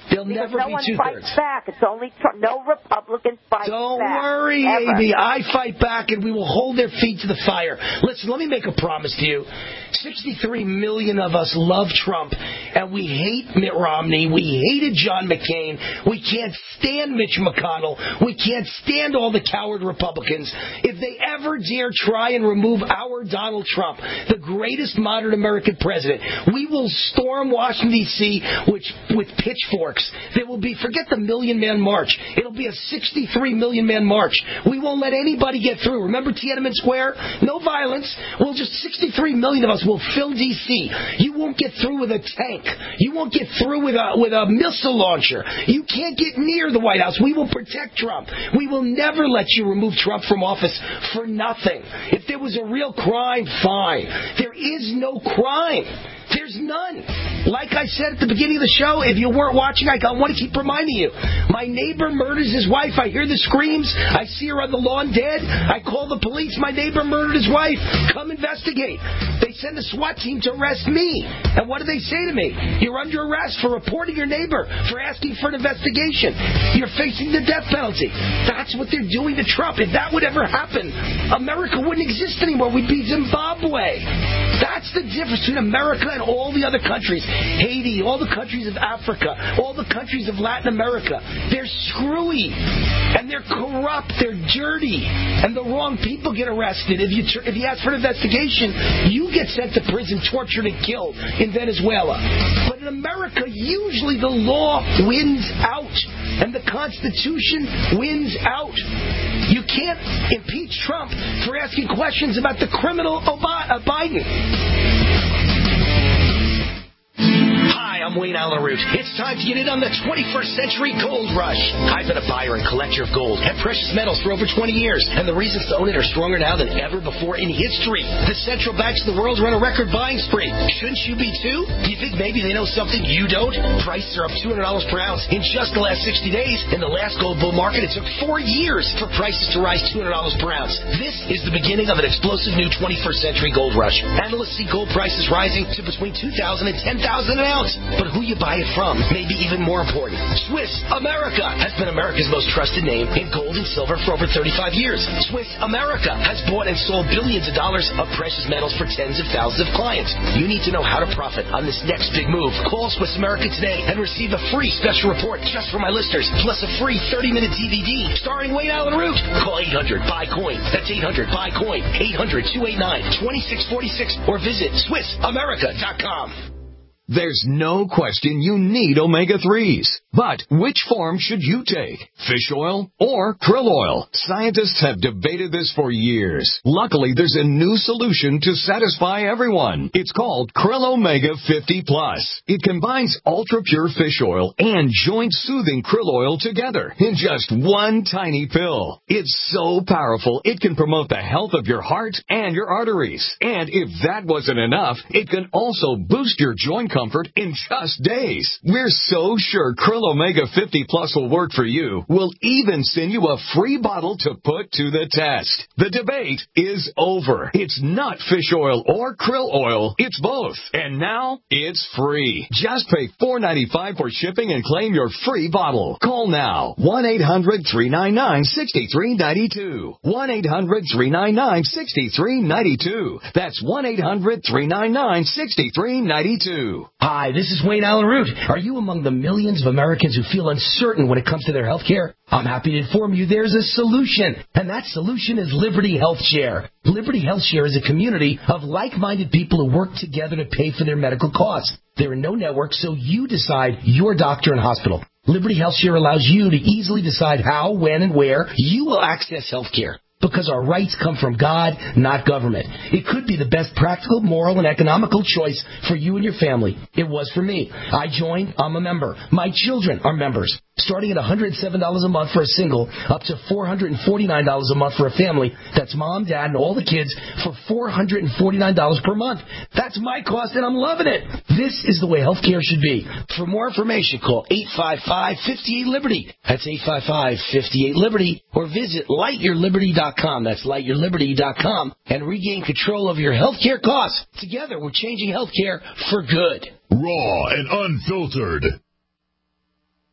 They'll because never no be one two-thirds. fights back. It's only Trump. No Republican fights Don't back. worry, ever. Amy. I fight back, and we will hold their feet to the fire. Listen, let me make a promise to you. sixty-three million of us love Trump, and we hate Mitt Romney. We hated John McCain. We can't stand Mitch McConnell. We can't stand all the coward Republicans. If they ever dare try and remove our Donald Trump, the greatest modern American president, we will storm Washington, D C with, with pitchforks. There will be, forget the million-man march. It'll be a sixty-three million man march. We won't let anybody get through. Remember Tiananmen Square? No violence. We'll just, sixty-three million of us will fill D C. You won't get through with a tank. You won't get through with a, with a missile launcher. You can't get near the White House. We will protect Trump. We will never let you remove Trump from office for nothing. If there was a real crime, fine. There is no crime. There's none. Like I said at the beginning of the show, if you weren't watching, I want to keep reminding you. My neighbor murders his wife. I hear the screams. I see her on the lawn dead. I call the police. My neighbor murdered his wife. Come investigate. They send a SWAT team to arrest me. And what do they say to me? You're under arrest for reporting your neighbor, for asking for an investigation. You're facing the death penalty. That's what they're doing to Trump. If that would ever happen, America wouldn't exist anymore. We'd be Zimbabwe. That's the difference between America and all the other countries. Haiti, all the countries of Africa, all the countries of Latin America. They're screwy, and they're corrupt, they're dirty, and the wrong people get arrested. If you if you ask for an investigation, you get sent to prison, tortured, and killed in Venezuela. But in America, usually the law wins out, and the Constitution wins out. You can't impeach Trump for asking questions about the criminal Ob- uh, Biden. Hi, I'm Wayne Allen Root. It's time to get in on the twenty-first century gold rush. I've been a buyer and collector of gold and precious metals for over twenty years, and the reasons to own it are stronger now than ever before in history. The central banks of the world run a record buying spree. Shouldn't you be too? Do you think maybe they know something you don't? Prices are up two hundred dollars per ounce in just the last sixty days. In the last gold bull market, it took four years for prices to rise two hundred dollars per ounce. This is the beginning of an explosive new twenty-first century gold rush. Analysts see gold prices rising to between two thousand dollars and ten thousand dollars an ounce. But who you buy it from may be even more important. Swiss America has been America's most trusted name in gold and silver for over thirty-five years. Swiss America has bought and sold billions of dollars of precious metals for tens of thousands of clients. You need to know how to profit on this next big move. Call Swiss America today and receive a free special report just for my listeners, plus a free thirty-minute D V D starring Wayne Allen Root. Call eight hundred buy coin. That's eight hundred buy coin. eight hundred two eight nine two six four six or visit Swiss America dot com. There's no question you need omega threes. But which form should you take? Fish oil or krill oil? Scientists have debated this for years. Luckily, there's a new solution to satisfy everyone. It's called Krill Omega fifty plus. It combines ultra-pure fish oil and joint-soothing krill oil together in just one tiny pill. It's so powerful, it can promote the health of your heart and your arteries. And if that wasn't enough, it can also boost your joint comfort in just days. We're so sure Krill Omega fifty plus will work for you. We'll even send you a free bottle to put to the test. The debate is over. It's not fish oil or krill oil. It's both. And now it's free. Just pay four dollars and ninety-five cents for shipping and claim your free bottle. Call now. one eight hundred three nine nine six three nine two. one eight hundred three nine nine six three nine two. That's one eight hundred three nine nine six three nine two. Hi, this is Wayne Allen Root. Are you among the millions of Americans who feel uncertain when it comes to their health care? I'm happy to inform you there's a solution, and that solution is Liberty Health Share. Liberty Health Share is a community of like-minded people who work together to pay for their medical costs. There are no networks, so you decide your doctor and hospital. Liberty Health Share allows you to easily decide how, when, and where you will access health care. Because our rights come from God, not government. It could be the best practical, moral, and economical choice for you and your family. It was for me. I joined. I'm a member. My children are members. Starting at one hundred seven dollars a month for a single, up to four hundred forty-nine dollars a month for a family. That's mom, dad, and all the kids for four hundred forty-nine dollars per month. That's my cost, and I'm loving it. This is the way healthcare should be. For more information, call eight five five, five eight, Liberty. That's eight five five, five eight, Liberty. Or visit light your liberty dot com. That's light your liberty dot com. And regain control of your healthcare costs. Together, we're changing healthcare for good. Raw and unfiltered.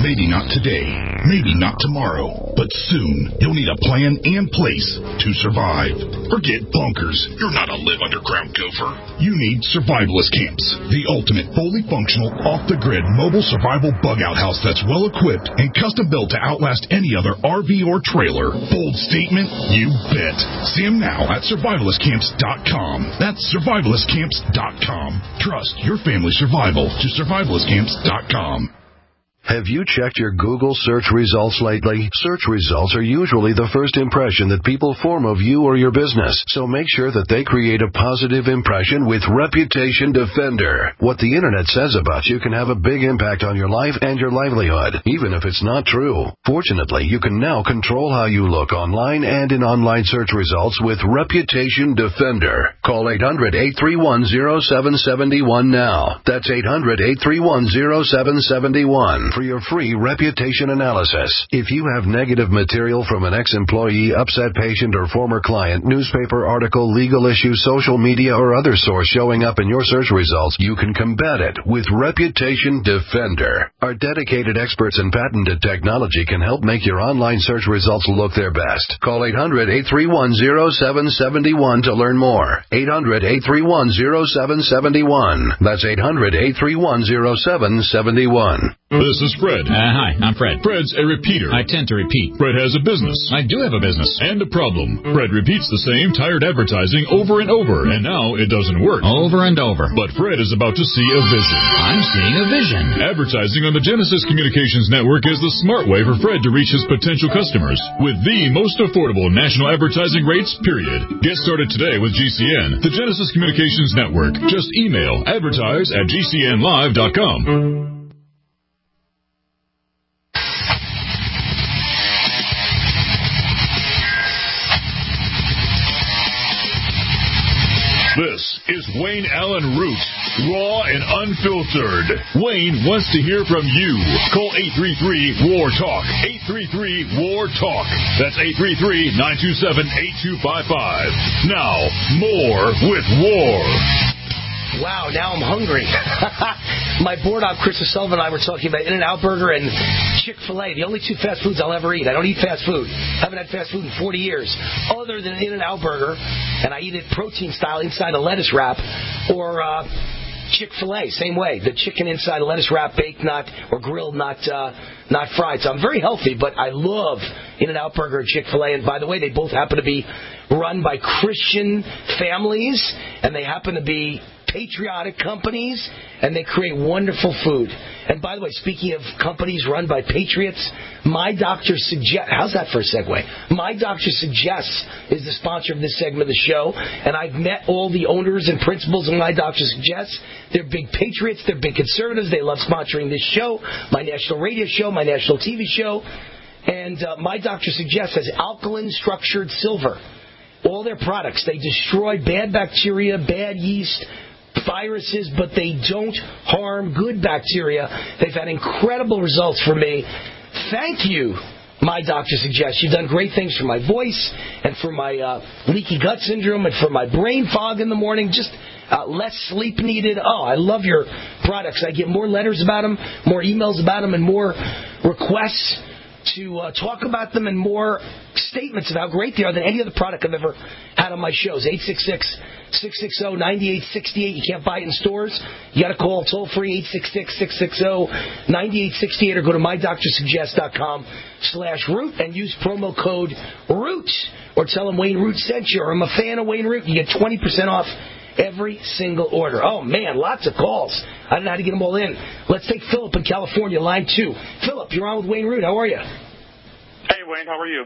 Maybe not today, maybe not tomorrow, but soon you'll need a plan and place to survive. Forget bunkers. You're not a live underground gopher. You need survivalist camps, the ultimate fully functional, off-the-grid mobile survival bug-out house that's well-equipped and custom-built to outlast any other R V or trailer. Bold statement? You bet. See them now at survivalist camps dot com. That's survivalist camps dot com. Trust your family's survival to survivalist camps dot com. Have you checked your Google search results lately? Search results are usually the first impression that people form of you or your business, so make sure that they create a positive impression with Reputation Defender. What the internet says about you can have a big impact on your life and your livelihood, even if it's not true. Fortunately, you can now control how you look online and in online search results with Reputation Defender. Call eight hundred, eight three one, zero seven seven one now. That's eight hundred, eight three one, zero seven seven one. For your free reputation analysis. If you have negative material from an ex-employee, upset patient, or former client, newspaper article, legal issue, social media, or other source showing up in your search results, you can combat it with Reputation Defender. Our dedicated experts in patented technology can help make your online search results look their best. Call eight hundred, eight three one, zero seven seven one to learn more. eight hundred, eight three one, zero seven seven one. That's eight hundred, eight three one, zero seven seven one. This is Fred. Uh, hi, I'm Fred. Fred's a repeater. I tend to repeat. Fred has a business. I do have a business. And a problem. Fred repeats the same tired advertising over and over, and now it doesn't work. Over and over. But Fred is about to see a vision. I'm seeing a vision. Advertising on the Genesis Communications Network is the smart way for Fred to reach his potential customers with the most affordable national advertising rates, period. Get started today with G C N, the Genesis Communications Network. Just email advertise at g c n live dot com. This is Wayne Allen Root, raw and unfiltered. Wayne wants to hear from you. Call eight three three, W A R, TALK. eight three three, W A R, TALK. That's eight three three, nine two seven, eight two five five. Now, more with W A R. Wow, now I'm hungry. My board op, Chris Sullivan, and I were talking about In-N-Out Burger and Chick-fil-A, the only two fast foods I'll ever eat. I don't eat fast food. Haven't had fast food in forty years, other than In-N-Out Burger, and I eat it protein style inside a lettuce wrap, or uh, Chick-fil-A, same way. The chicken inside a lettuce wrap, baked, not or grilled, not uh, not fried. So I'm very healthy, but I love In-N-Out Burger and Chick-fil-A. And by the way, they both happen to be run by Christian families, and they happen to be patriotic companies, and they create wonderful food. And by the way, speaking of companies run by patriots, My Doctor Suggests, how's that for a segue? My Doctor Suggests is the sponsor of this segment of the show, and I've met all the owners and principals of My Doctor Suggests. They're big patriots, they're big conservatives, they love sponsoring this show, my national radio show, my national T V show, and uh, My Doctor Suggests has alkaline structured silver. All their products, they destroy bad bacteria, bad yeast, viruses, but they don't harm good bacteria. They've had incredible results for me. Thank you, My Doctor Suggests. You've done great things for my voice and for my uh, leaky gut syndrome and for my brain fog in the morning. Just uh, less sleep needed. Oh, I love your products. I get more letters about them, more emails about them, and more requests to uh, talk about them, and more statements of how great they are than any other product I've ever had on my shows. eight six six, six six zero, nine eight six eight. You can't buy it in stores. You got to call toll free eight six six, six six zero, nine eight six eight or go to my doctor suggest dot com slash root and use promo code ROOT, or tell them Wayne Root sent you, or I'm a fan of Wayne Root. You get twenty percent off every single order. Oh, man, lots of calls. I don't know how to get them all in. Let's take Philip in California, line two. Philip, you're on with Wayne Root. How are you? Hey, Wayne, how are you?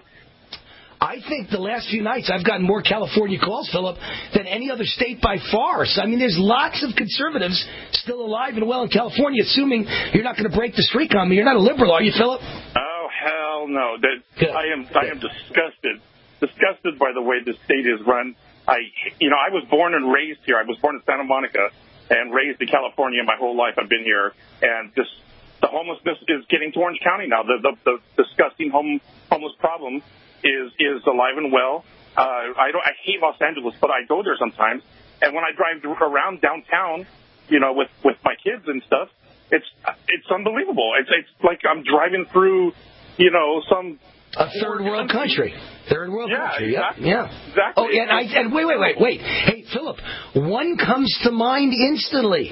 I think the last few nights I've gotten more California calls, Philip, than any other state by far. So, I mean, there's lots of conservatives still alive and well in California, assuming you're not going to break the streak on me. You're not a liberal, are you, Philip? Oh, hell no. That, I am I am disgusted. Disgusted by the way the state is run. I, you know, I was born and raised here. I was born in Santa Monica and raised in California my whole life. I've been here, and just the homelessness is getting to Orange County now. The the, the disgusting home homeless problem is is alive and well. Uh, I don't. I hate Los Angeles, but I go there sometimes. And when I drive around downtown, you know, with with my kids and stuff, it's it's unbelievable. It's it's like I'm driving through, you know, some a third world country. Third world yeah, country. Exactly. Yeah, yeah. Exactly. Oh, and I and wait, wait, wait, wait. Hey, Philip, one comes to mind instantly.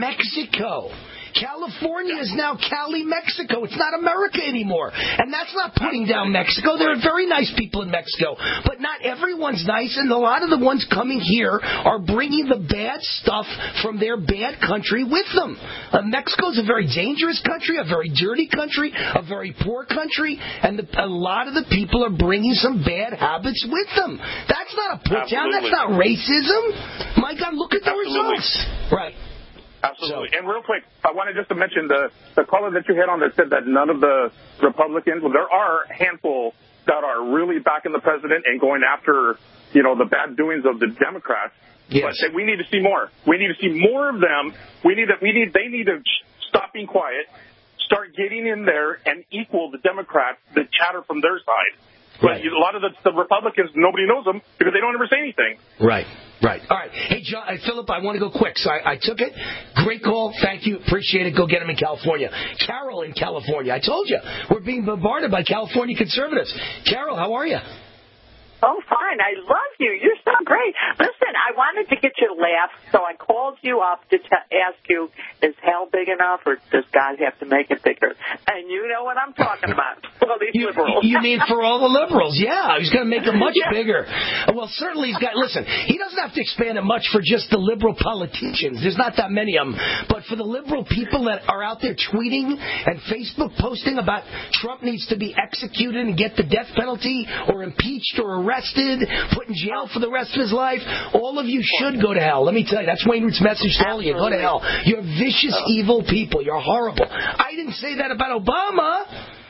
Mexico. California is now Cali, Mexico. It's not America anymore. And that's not putting down Mexico. There are very nice people in Mexico. But not everyone's nice, and a lot of the ones coming here are bringing the bad stuff from their bad country with them. Uh, Mexico's a very dangerous country, a very dirty country, a very poor country, and the, a lot of the people are bringing some bad habits with them. That's not a put down. That's not racism. My God, look at the Absolutely. results. Right. Absolutely. So, and real quick, I wanted just to mention the, the caller that you had on that said that none of the Republicans, well, there are a handful that are really backing the president and going after, you know, the bad doings of the Democrats. Yes. But we need to see more. We need to see more of them. We need to, we need, they need to stop being quiet, start getting in there and equal the Democrats, the chatter from their side. But right. a lot of the, the Republicans, nobody knows them because they don't ever say anything. Right, right. All right. Hey, John, uh, Philip, I want to go quick. So I, I took it. Great call. Thank you. Appreciate it. Go get him in California. Carol in California. I told you, we're being bombarded by California conservatives. Carol, how are you? Oh, fine. I love you. You're so great. Listen, I wanted to get you to laugh, so I called you up to t- ask you, is hell big enough, or does God have to make it bigger? And you know what I'm talking about. All these You, liberals. you mean for all the liberals? Yeah, he's going to make it much yeah. bigger. Well, certainly he's got, listen, he doesn't have to expand it much for just the liberal politicians. There's not that many of them. But for the liberal people that are out there tweeting and Facebook posting about Trump needs to be executed and get the death penalty or impeached or arrested, put in jail for the rest of his life, all of you should go to hell. Let me tell you, that's Wayne Root's message to all of you. Go to hell. You're vicious, evil people. You're horrible. I didn't say that about Obama.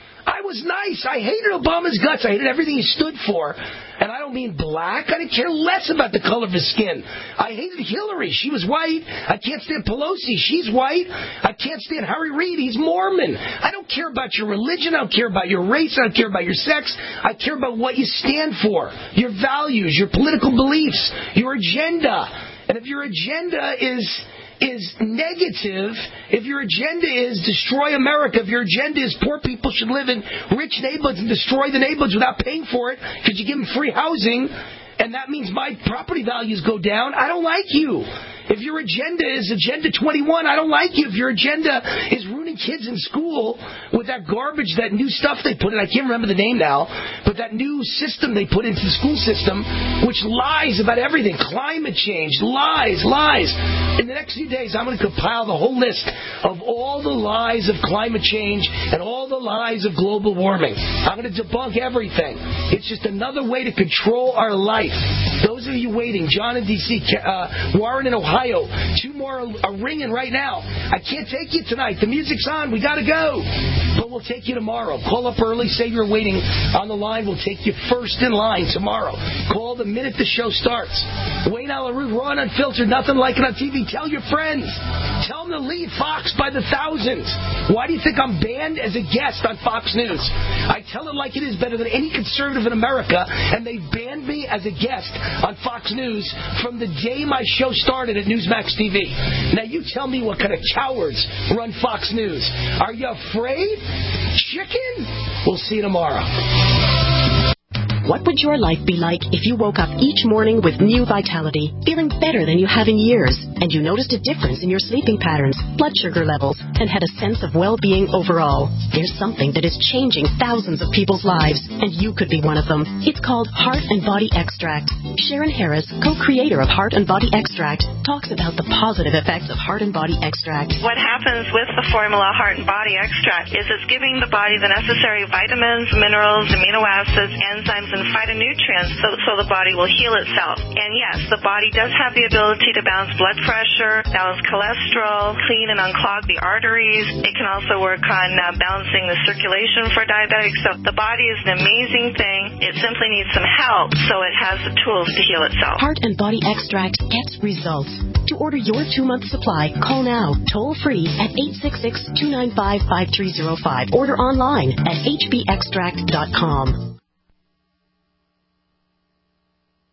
I was nice. I hated Obama's guts. I hated everything he stood for. And I don't mean black. I didn't care less about the color of his skin. I hated Hillary. She was white. I can't stand Pelosi. She's white. I can't stand Harry Reid. He's Mormon. I don't care about your religion. I don't care about your race. I don't care about your sex. I care about what you stand for, your values, your political beliefs, your agenda. And if your agenda is... is negative, if your agenda is destroy America, if your agenda is poor people should live in rich neighborhoods and destroy the neighborhoods without paying for it because you give them free housing, and that means my property values go down, I don't like you. If your agenda is Agenda twenty-one, I don't like you. If your agenda is ruining kids in school with that garbage, that new stuff they put in, I can't remember the name now, but that new system they put into the school system, which lies about everything, climate change, lies, lies. In the next few days, I'm going to compile the whole list of all the lies of climate change and all the lies of global warming. I'm going to debunk everything. It's just another way to control our life. Those of you waiting, John in D C, uh, Warren in Ohio, two more are ringing right now. I can't take you tonight. The music's on. We got to go. But we'll take you tomorrow. Call up early. Say you're waiting on the line. We'll take you first in line tomorrow. Call the minute the show starts. Wayne Allyn Root, Raw and Unfiltered, nothing like it on T V. Tell your friends. Tell them to leave Fox by the thousands. Why do you think I'm banned as a guest on Fox News? I tell it like it is, better than any conservative in America, and they banned me as a guest on Fox News from the day my show started at Newsmax T V. Now you tell me what kind of cowards run Fox News. Are you afraid? Chicken? We'll see you tomorrow. What would your life be like if you woke up each morning with new vitality, feeling better than you have in years, and you noticed a difference in your sleeping patterns, blood sugar levels, and had a sense of well-being overall? There's something that is changing thousands of people's lives, and you could be one of them. It's called Heart and Body Extract. Sharon Harris, co-creator of Heart and Body Extract, talks about the positive effects of Heart and Body Extract. What happens with the formula Heart and Body Extract is it's giving the body the necessary vitamins, minerals, amino acids, enzymes, and phytonutrients so, so the body will heal itself. And yes, the body does have the ability to balance blood pressure, balance cholesterol, clean and unclog the arteries. It can also work on uh, balancing the circulation for diabetics. So the body is an amazing thing. It simply needs some help so it has the tools to heal itself. Heart and Body Extract gets results. To order your two-month supply, call now, toll-free at eight six six, two nine five, five three zero five. Order online at h b extract dot com.